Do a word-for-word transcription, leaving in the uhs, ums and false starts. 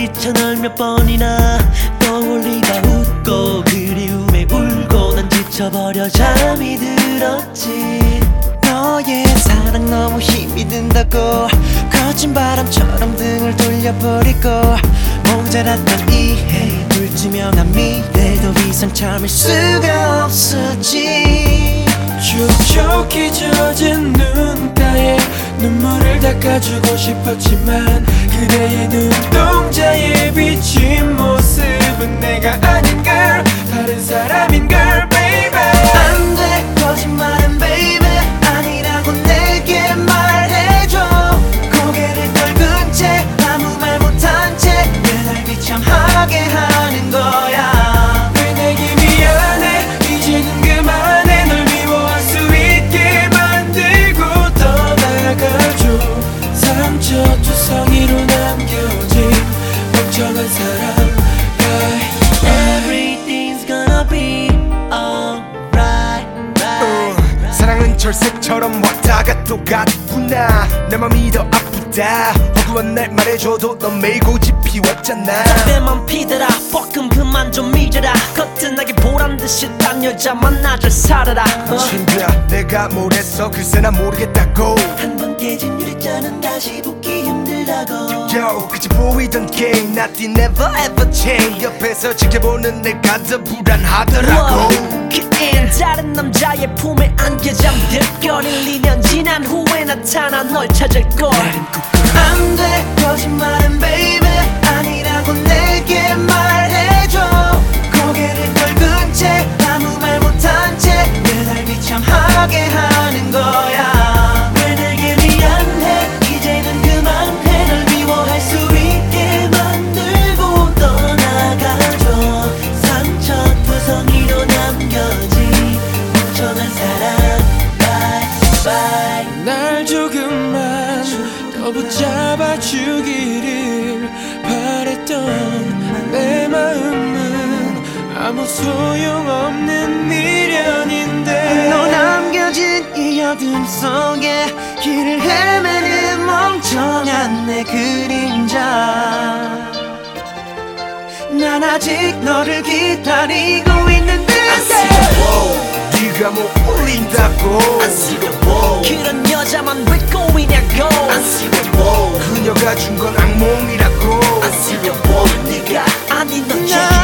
미쳐 널 몇 번이나 떠올리다 웃고 그리움에 울고 난 지쳐버려 잠이 들었지. 너의 사랑 너무 힘이 든다고 거친 바람처럼 등을 돌려버리고 모자랐던 이해 불투명한 미래도 이상 참을 수가 없었지. 촉촉히 젖은 눈가에 눈물을 닦아주고 싶었지만 그대의 눈동자에 비친 모습은 내가 아닌걸 다른 사람인걸 baby. 안돼 거짓말은 baby 아니라고 내게 말해줘. 고개를 떨군 채 아무 말 못한 채 왜 날 비참하게 하는 거야. 왜 내게 미안해 이제는 그만해 널 미워할 수 있게 만들고 떠나가줘. 상처투성이로 남겨진 멍청한 사랑. Everything's gonna be alright. uh, 사랑은 철새처럼 왔다가 또 갔구나. 내 맘이 더 아프다. 허구한 날 말해줘도 넌 매일 고집 피웠잖아. 담배만 피더라 뻑금 그만 좀 잊어라. 거뜬하게 보란듯이 딴 여자 만나 잘 살아라. 어. 친구야 내가 뭘 했어 글쎄 난 모르겠다고. 한 번 깨진 유리잔은 다시 붙기 힘들다고. Yo 그치 보이던 게임 Nothing never ever change. 옆에서 지켜보는 내가 더 불안하더라고. 그땐 다른 남자의 품에 안겨 잠들거릴 이 년 지난 후에 나타나 널 찾을걸. 안돼 거짓말은 baby 아니라고 내게 말해줘. 고개를 떨군 채 아무 말 못한 채 왜 날 비참하게 하는 거야. 왜 내게 미안해 이제는 그만해 널 미워할 수 있게 만들고 떠나가줘. 상처투성이로 남겨진 멍청한 사랑 bye bye. 날 조금만 더 붙잡아 주기를 바랬던 내 마음은 아무 소용없는 미련인데 너 남겨진 이 어둠 속에 길을 헤매는 멍청한 내 그림자. 난 아직 너를 기다리고 있는데 네가 뭐 울린다고. 그런 여자만 왜 꼬이냐고. 그녀가 준 건 악몽이라고. 네가 아닌 넌